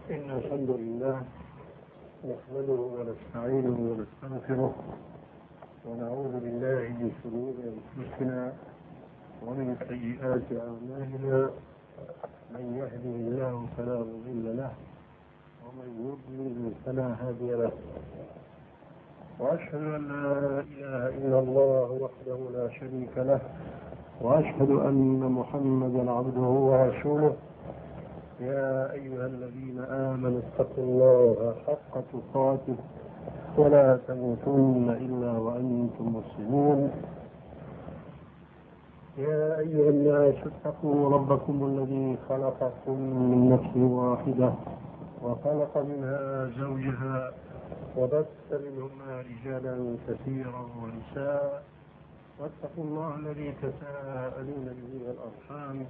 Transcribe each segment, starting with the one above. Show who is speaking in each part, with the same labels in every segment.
Speaker 1: إن الحمد لله نحمده ونستعينه ونستغفره ونعوذ بالله من شرور أنفسنا ومن سيئات أعمالنا. من يهده الله فلا مضل له ومن يضلل فلا هادي له، وأشهد أن لا إله إلا الله وحده لا شريك له، وأشهد أن محمدا عبده ورسوله. يا أيها الذين آمنوا اتقوا الله حق تقاته ولا تموتن إلا وأنتم مسلمون. يا أيها الناس اتقوا ربكم الذي خلقكم من نفس واحدة وخلق منها زوجها وبث منهما رجالا كثيرا ونساء، واتقوا الله الذي تساءلون به والأرحام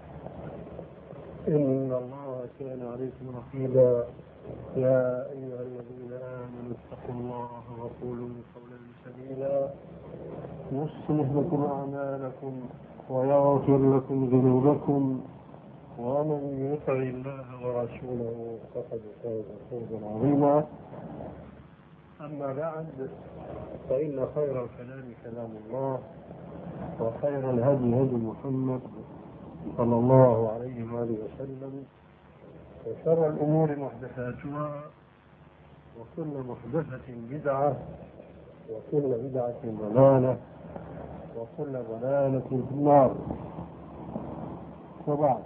Speaker 1: إن الله كان عليكم رقيبا. يا أيها الذين آمنوا اتقوا الله وقولوا قولا سديدا يصلح لكم أعمالكم ويغفر لكم ذنوبكم، ومن يطع الله ورسوله فقد فاز فوزا عظيما. أما بعد، فإن خير الكلام كلام الله، وخير الهدي هدي محمد صلى الله عليه وآله وسلم، وشر الأمور محدثاتها، وكل محدثة بدعة، وكل بدعة ضلالة، وكل ضلالة في النار. وبعد،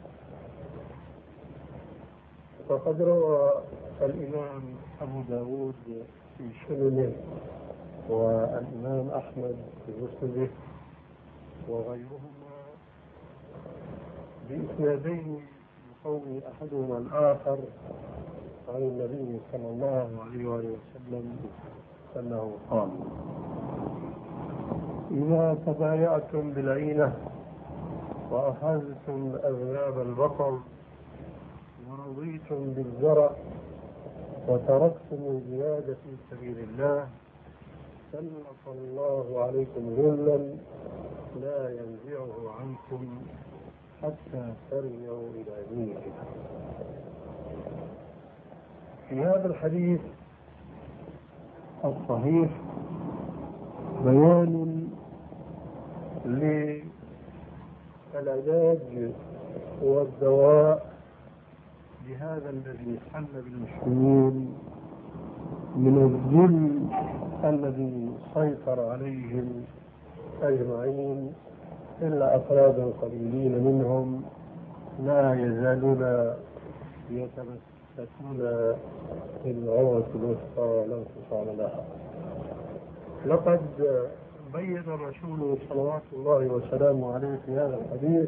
Speaker 1: فقد روى الإمام أبو داود في سننه، والإمام أحمد في مسنده، وغيرهما بإسنادين يقوي أحدهما الآخر عن النبي صلى الله عليه وسلم أنه قال: إذا تبايعتم بالعينة وأخذتم أذناب البقر ورضيتم بالزرع وتركتم الجهاد في سبيل الله، سلط الله عليكم ذلا لا ينزعه عنكم حتى ترجعوا إلى دينكم. في هذا الحديث الصحيح بيان للعلاج والدواء لهذا الذي حل بالمسلمين من الذل الذي سيطر عليهم أجمعين، إلا أفرادا قليلين منهم لا يزالون يتمسكون بالعروة الوثقى لا انفصام لها. لقد بين الرسول صلوات الله وسلامه عليه في هذا الحديث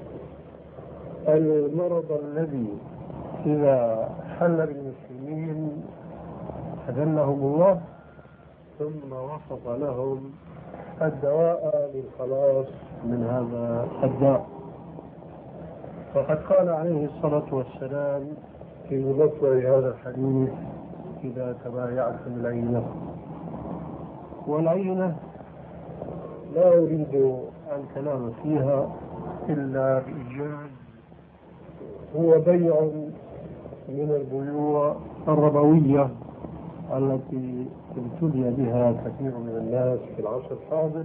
Speaker 1: المرض الذي إذا حل بالمسلمين أذلهم الله، ثم وصف لهم الدواء للخلاص من هذا الداء. فقد قال عليه الصلاة والسلام في مطلع هذا الحديث: إذا تبايعتم العينة. والعينة لا أريد الكلام فيها إلا بإيجاز، هو بيع من البيوع الربوية التي ابتلي بها كثير من الناس في العصر الحاضر،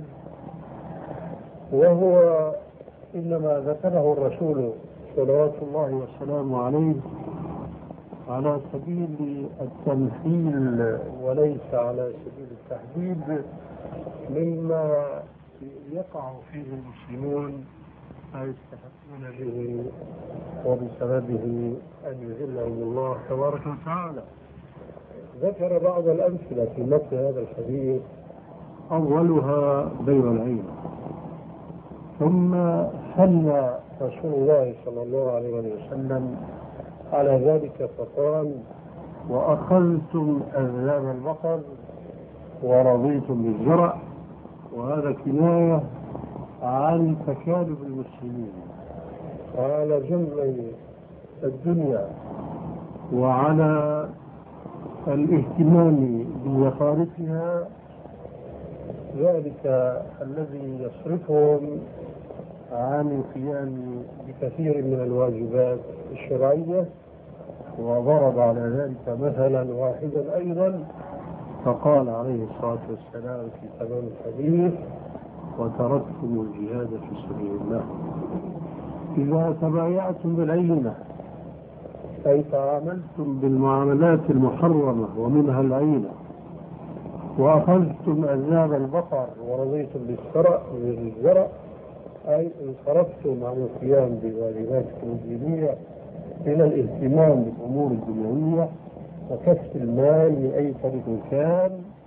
Speaker 1: وهو إنما ذكره الرسول صلوات الله وسلامه عليه على سبيل التمثيل وليس على سبيل التحديد مما يقع فيه المسلمون فيستحقون به وبسببه أن يذلهم الله تبارك وتعالى. ذكر بعض الأمثلة في متن هذا الحديث، أولها بيع العين. ثم حل رسول الله صلى الله عليه وسلم على ذلك فقال: وأخذتم أذناب البقر ورضيتم بالزرع. وهذا كناية عن تكالب المسلمين وعلى جمع الدنيا وعلى الاهتمام بزخارفها، ذلك الذي يصرفهم عن القيام بكثير من الواجبات الشرعية وضرب على ذلك مثلا واحدا أيضا، فقال عليه الصلاة والسلام في تمام الحديث: وتركتم الجهاد في سبيل الله. إذا تبايعتم بالعينة أي تعاملتم بالمعاملات المحرمة ومنها العينة، وأخذتم أذناب البقر ورضيتم بالزرع، أي انصرفتم عن القيام بواجباتكم الدينية إلى الاهتمام بالأمور الدنيوية وكسب المال من أي طريق كان،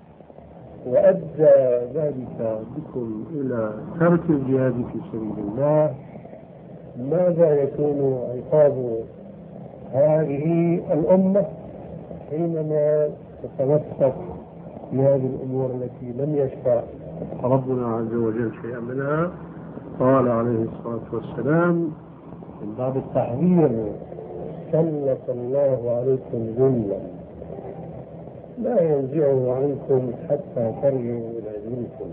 Speaker 1: وأدى ذلك بكم إلى ترك الجهاد في سبيل الله، ماذا يكون عقاب هذه الأمة حينما تتمسك بهذه الأمور التي لم يشرع ربنا عز وجل شيئا منها؟ قال عليه الصلاة والسلام من باب التحذير: سلط الله عليكم ذلا لا ينزعه عنكم حتى ترجعوا إلى دينكم.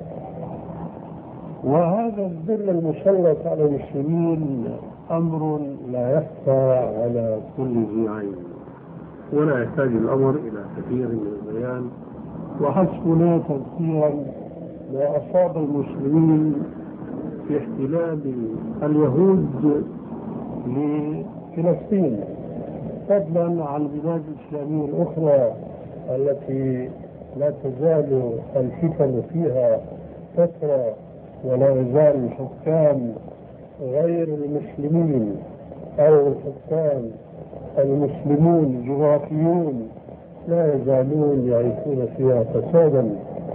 Speaker 1: وهذا الذل المسلط على المسلمين أمر لا يخفى على كل ذي عين، ولا يحتاج الأمر إلى كثير من البيان، وحسبنا تذكيرا ما أصاب المسلمين في احتلال اليهود لفلسطين، فضلا عن البلاد الإسلامية الأخرى التي لا تزال الفتن فيها كثرة، ولا يزال الحكام غير المسلمين أو الحكام المسلمون الجغرافيون لا يزالون يعيشون فيها فسادا.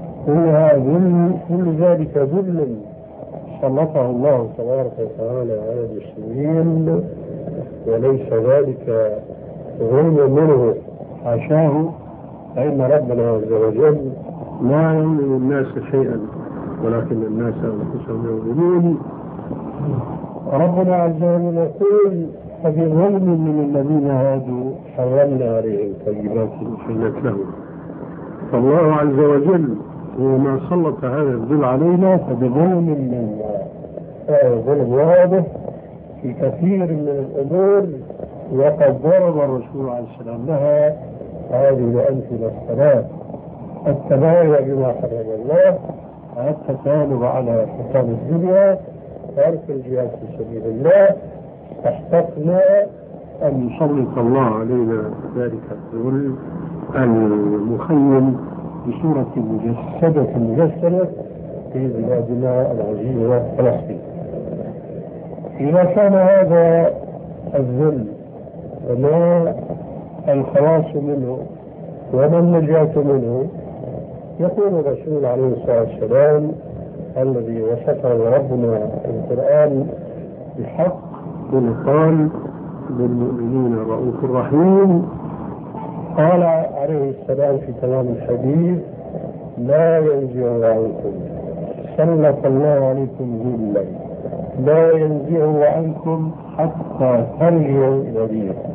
Speaker 1: كل ذلك ذل سلطه الله تبارك وتعالى على المسلمين، وليس ذلك ظلم منه، حاشاه، فإن ربنا عز وجل لا يظلم الناس شيئا ولكن الناس أنفسهم يظلمون. ربنا عز وجل يقول: فبظلم من الذين هادوا حرمنا عليهم طيبات أحلت لهم. فالله عز وجل وما سلط هذا الذل علينا فبظلم منا، ظلم واضح في كثير من الأمور، وقد ضرب الرسول عليه السلام لها هذه الأمثلة الثلاث: التبايع بما حرم الله، التكالب على حكام الدنيا، ترك الجهاد في سبيل الله. استحققنا أن يسلط الله علينا ذلك الذل المخيم بصورة مجسدة في بلادنا العزيزة فلسطين. إذا كان هذا الذل وما الخلاص منه وما النجاة منه، يقول الرسول عليه الصلاة والسلام الذي وصفه ربنا في القرآن بحق قال: بالمؤمنين رؤوف رحيم. قال عليه السلام في تمام الحديث: لا ينزع عنكم، سلط الله عليكم ذلا لا ينزع عنكم حتى ترجعوا إلى دينكم.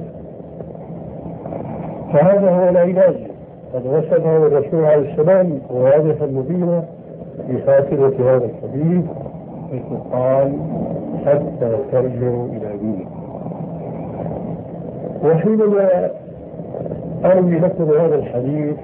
Speaker 1: فهذا هو العلاج قد وصفه الرسول عليه السلام واضحا مبينا في خاتمة هذا الحديث، حيث قال: حتى ترجعوا إلى دينكم. وحينما أروي لكم هذا الحديث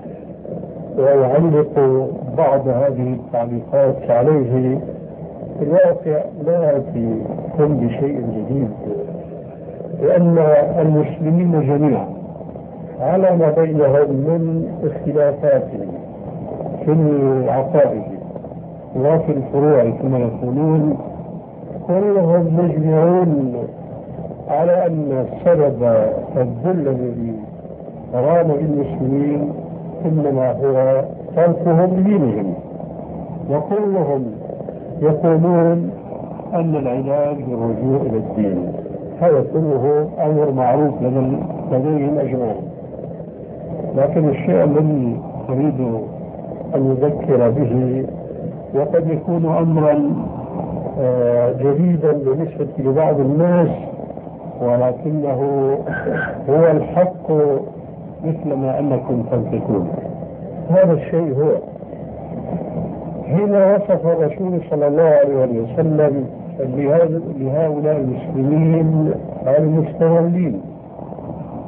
Speaker 1: وأعلق بعض هذه التعليقات عليه، في الواقع لا أتيكم بشيء جديد، لأن المسلمين جميعا على ما بينهم من اختلافات في العقائد وفي الفروع كما يقولون، كلهم مجمعون على أن سبب الذل الذي رام بالمسلمين إنما هو تركهم لدينهم، وكلهم يقولون أن العلاج بالرجوع إلى الدين. هذا كله أمر معروف لديهم أجمعين، لكن الشيء الذي أريد أن أذكر به وقد يكون أمرا جديدا بالنسبة لبعض الناس، ولكنه هو الحق مثل ما أنكم تنطقون. هذا الشيء هو حين وصف الرسول صلى الله عليه وسلم لهؤلاء المسلمين المستغلين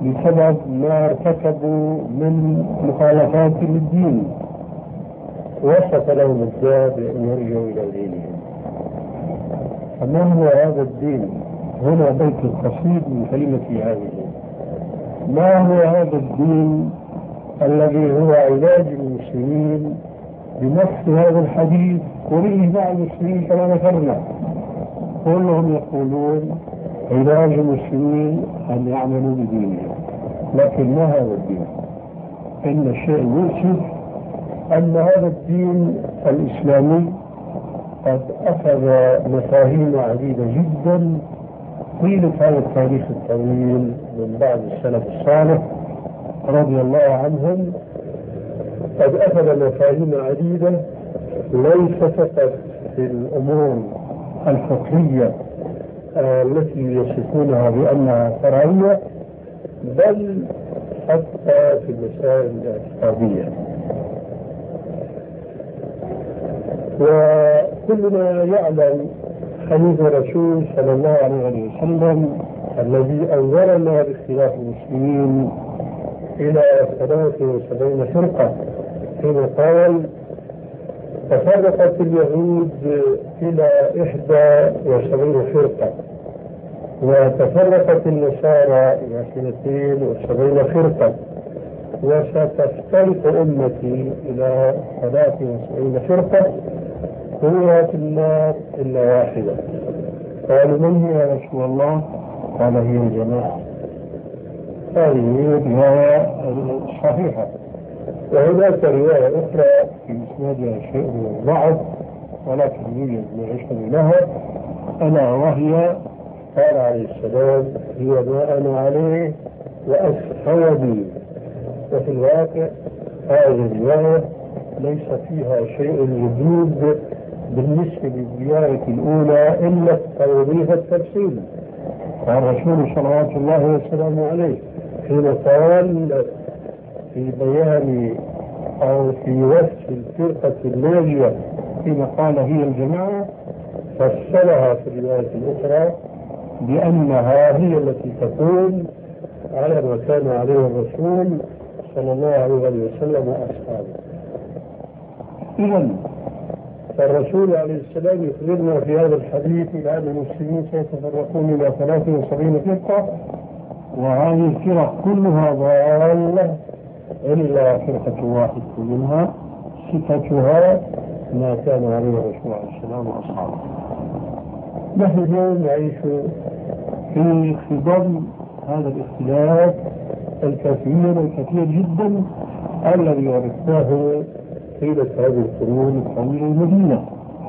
Speaker 1: بسبب ما ارتكبوا من مخالفات للدين، وسط لهم الداء بأن يرجعوا إلى دينهم. فما هو هذا الدين؟ هنا بيت القصيد من كلمة هذه. ما هو هذا الدين الذي هو علاج المسلمين بنفس هذا الحديث وبإجماع المسلمين كما ذكرنا؟ كلهم يقولون علاج المسلمين أن يعملوا بدينهم. لكن ما هذا الدين؟ إن الشيء المؤسف أن هذا الدين الإسلامي قد أخذ مفاهيم عديدة جدا طيلة هذا التاريخ الطويل من بعد السلف الصالح رضي الله عنهم. قد أخذ مفاهيم عديدة ليس فقط في الأمور الفقهية التي يصفونها بأنها فرعية، بل حتى في المسائل الاعتقادية. وكلنا يعلم حديث الرسول صلى الله عليه وسلم الذي أنذرنا باختلاف المسلمين إلى 73 فرقة، حين قال: تفرقت اليهود إلى 71 فرقة، وتفرقت النصارى إلى 72 فرقة، وستفترق أمتي إلى 73 فرقة، كلها في النار إلا واحدة. قالوا: من هي يا رسول الله؟ قال: هي الجماعة. هذه رواية صحيحة. وهناك رواية أخرى في إسنادها شيء من الضعف ولكن يوجد ما يشهد لها، ألا وهي قال عليه السلام: هي ما أنا عليه وأصحابي. وفي الواقع هذه الرواية ليس فيها شيء جديد بالنسبة للرواية الأولى إلا التوضيح التفصيل. والرسول صلوات الله وسلامه عليه حين قال في بيان أو في وصف الفرقة الناجية حين قال هي الجماعة، فصلها في الرواية الأخرى بأنها هي التي تكون على ما كان عليه الرسول صلى الله عليه وسلم وأصحابه. إذن فالرسول عليه السلام يخبرنا في هذا الحديث أن المسلمين سيتفرقون إلى 73 فرقة، وهذه الفرق كلها ضالة إلا فرقة واحدة منها صفتها ما كان عليه الرسول عليه السلام وأصحابه. نحن اليوم نعيش في خضم هذا الاختلاف الكثير جدا الذي ورثناه طيلة هذه القرون الطويلة المدينة.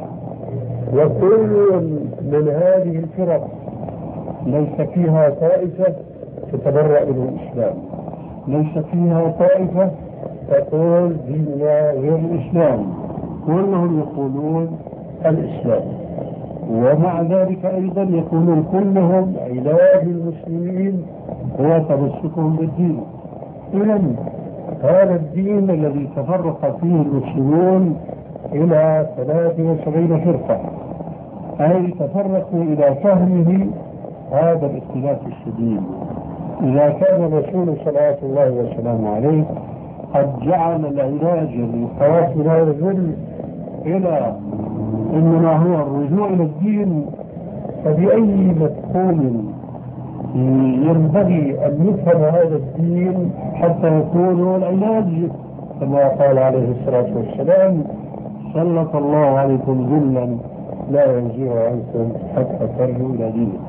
Speaker 1: وكل من هذه الفرق ليس فيها طائفة تتبرأ من الإسلام، ليس فيها طائفة تقول ديننا غير الإسلام، كلهم يقولون الإسلام. ومع ذلك أيضا يقولون كلهم علاج المسلمين هو تمسكهم بالدين. إذن هذا الدين الذي تفرق فيه المسلمون إلى 73 فرقة، أي تفرقوا إلى فهمه هذا الاختلاف الشديد. إذا كان الرسول صلى الله وسلامه عليه قد جعل العلاج للخلاص من هذا الظلم إلى إنما هو الرجوع إلى الدين، فبأي مفهوم ينبغي أن يفهم هذا الدين حتى يكون هو العلاج؟ كما قال عليه الصلاة والسلام: سلط الله عليكم ذلا لا ينزع عنكم حتى ترجعوا إلى دينكم.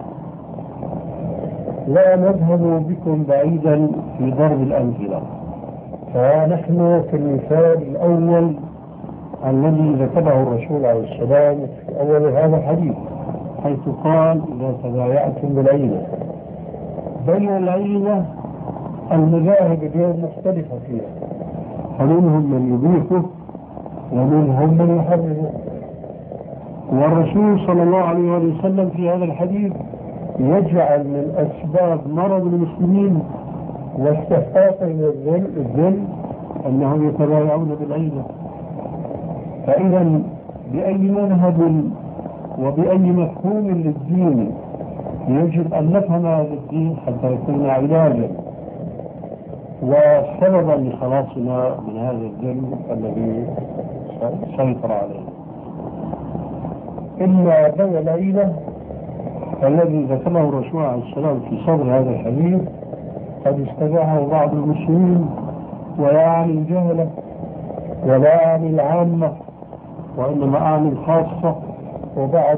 Speaker 1: لا نذهب بكم بعيدا في ضرب الأمثلة، فنحن في المثال الأول الذي ذكره الرسول عليه السلام في أول هذا الحديث، حيث قال: إذا تبايعتم بالعينة. بين العينة المذاهب اليوم مختلفة فيها، فمنهم من يبيحه ومنهم من يحرمه. والرسول صلى الله عليه وسلم في هذا الحديث يجعل من أسباب مرض المسلمين واستحقاقهم الذل أنهم يتبايعون بالعينة. فإذا بأي منهج وبأي مفهوم للدين يجب أن نفهم هذا الدين حتى يكون علاجا وسببا لخلاصنا من هذا الذل الذي سيطر علينا. إن بيع العيلة الذي ذكره الرسول عليه السلام في صدر هذا الحديث قد استباحه بعض المسلمين، ولا أعني الجهلة ولا أعني العامة، وإنما أعني الخاصة وبعض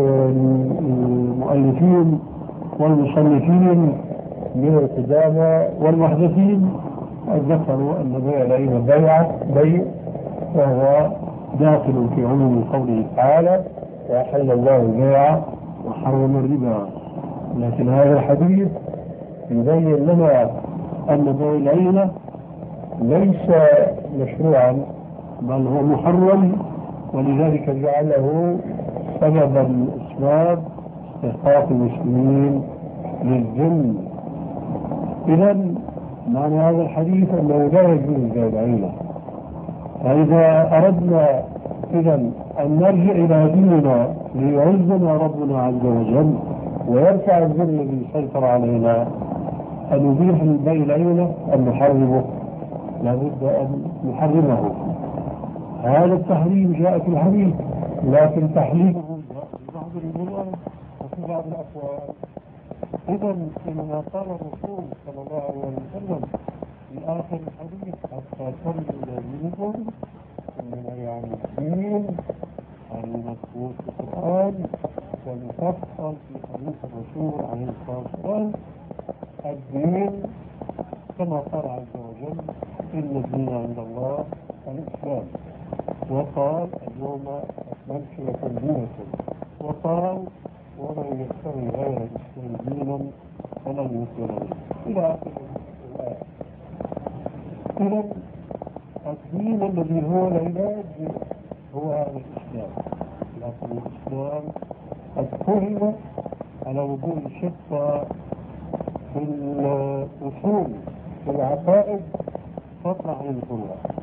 Speaker 1: المؤلفين والمصنفين من القدامى والمحدثين ذكروا أن بيع العينة بيع، وهو داخل في عموم قوله تعالى وأحل الله البيع وحرم الربا. لكن هذا الحديث يبين لنا أن بيع العينة ليس مشروعا بل هو محرم، ولذلك جعله سببا من أسباب استحقاق المسلمين للذل. إذا معنى هذا الحديث أنه لا يجوز بيع العينة. فإذا أردنا إذا أن نرجع إلى ديننا ليعزنا ربنا عز وجل ويرفع الذل الذي سيطر علينا، أن نبيح بيع العينة أن نحرمه، لابد أن نحرمه. هذا التحريم جاء في الحديث، لكن تحليله جاء في بعض الروايات وفي بعض الأقوال. إذا كما قال الرسول صلى الله عليه وسلم في آخر الحديث حتى ترجع منكم من أيام الدين المذكور في القرآن والمفصل في حديث الرسول عليه الصلاة والسلام الدين كما قال عز وجل إن الدين عند الله الإسلام، وقال اليوم أكملت لكم دينكم، وقال ومن يبتغي غير الإسلام دينا فلن يقبل منه إلى آخر الآية. إذا الدين الذي هو العلاج هو هذا الإسلام، لكن الإسلام قد فهم على وجود شتى في الأصول في العقائد فضلا عن الفروع.